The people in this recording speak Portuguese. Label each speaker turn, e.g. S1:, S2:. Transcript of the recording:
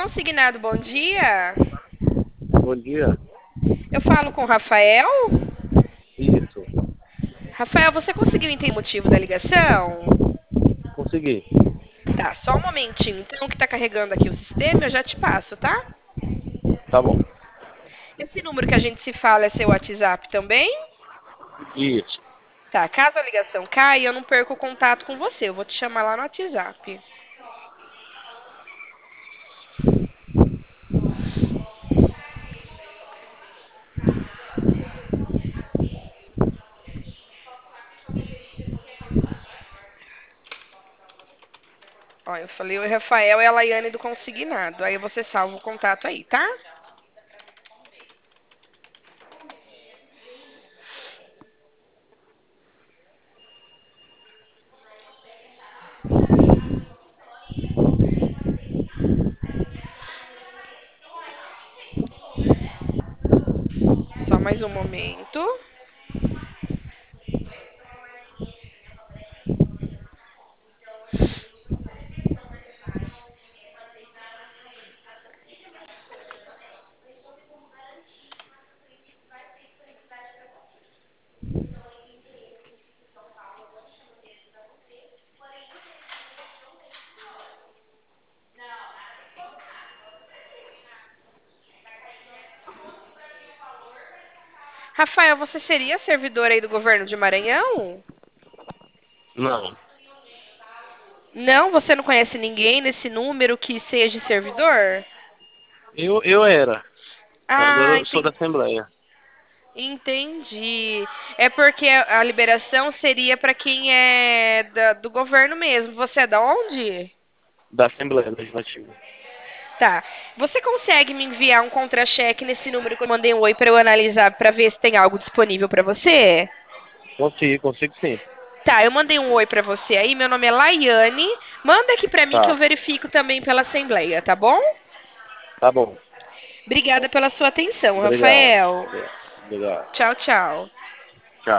S1: Consignado, bom dia.
S2: Bom dia.
S1: Eu falo com o Rafael.
S2: Isso,
S1: Rafael, você conseguiu entender o motivo da ligação?
S2: consegui.
S1: Tá, só um momentinho. Então, que tá carregando aqui o sistema, eu já te passo, tá?
S2: Tá bom.
S1: Esse número que a gente se fala é seu WhatsApp também?
S2: Isso,
S1: Tá, caso a ligação caia, eu não perco o contato com você. Eu vou te chamar lá no WhatsApp. Ó, eu falei o Rafael e a Laiane do Consignado. Aí você salva o contato aí, tá? Só mais um momento. Rafael, você seria servidor aí do governo de Maranhão?
S2: não.
S1: Não, você não conhece ninguém nesse número que seja servidor?
S2: Eu era. Agora
S1: Ah,
S2: eu sou da Assembleia.
S1: entendi. É porque a liberação seria para quem é do governo mesmo. Você é da onde?
S2: Da Assembleia Legislativa.
S1: Tá. Você consegue me enviar um contra-cheque nesse número que eu mandei um oi para eu analisar para ver se tem algo disponível para você?
S2: Consigo sim.
S1: Tá, eu mandei um oi para você aí. Meu nome é Laiane. Manda aqui para mim que eu
S2: Tá,
S1: verifico também pela Assembleia, tá bom?
S2: tá bom.
S1: Obrigada pela sua atenção,
S2: Obrigado.
S1: Rafael.
S2: Obrigado.
S1: Tchau, tchau.